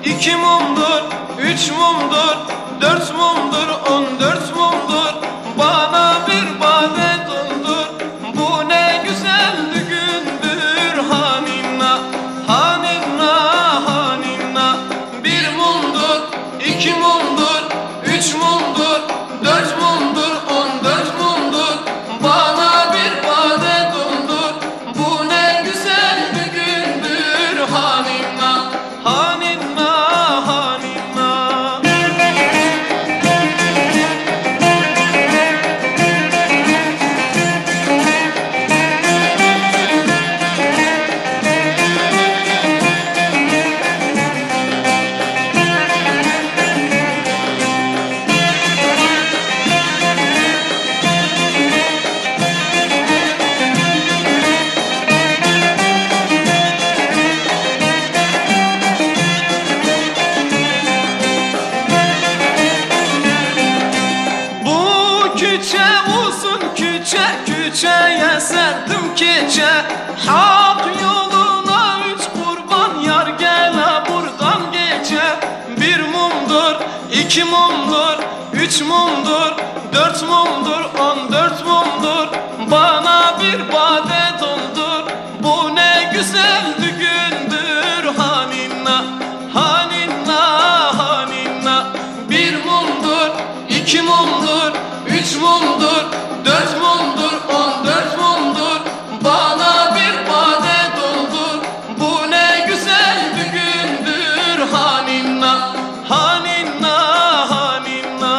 iki mumdur, üç mumdur, dört mumdur, 14 mumdur. Bana bir bade doldur, bu ne güzel gündür. Haninna, haninna, haninna. Bir mumdur, iki mumdur, üç mumdur, dört mumdur, 14 mumdur. Bana bir bade doldur, bu ne güzel gündür. Haninna, haninna, haninna. Küçe uzun küçe, küçeye serdim keçe. Hak yoluna üç kurban, yar gele buradan geçe. Bir mumdur, iki mumdur, üç mumdur, dört mumdur, 14 mumdur. Bana bir bade doldur, bu ne güzel gündür. Haninna, haninna, haninna. Bir mumdur, iki mumdur, üç mumdur, dört mumdur, 14 mumdur. Bana bir bade doldur, bu ne güzel bir gündür. Haninna, haninna, haninna.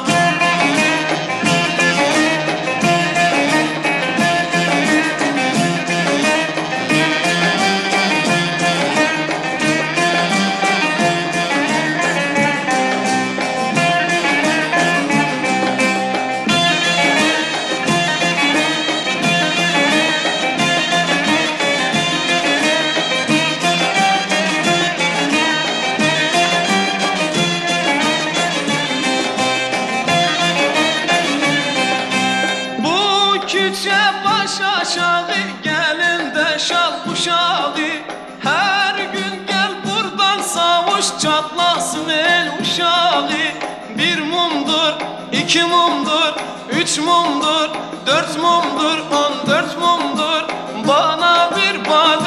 Küçe baş aşağı, gelin de şal kuşağı. Her gün gel buradan savuş, çatlasın el uşağı. Bir mumdur, iki mumdur, üç mumdur, dört mumdur, 14 mumdur. Bana bir bade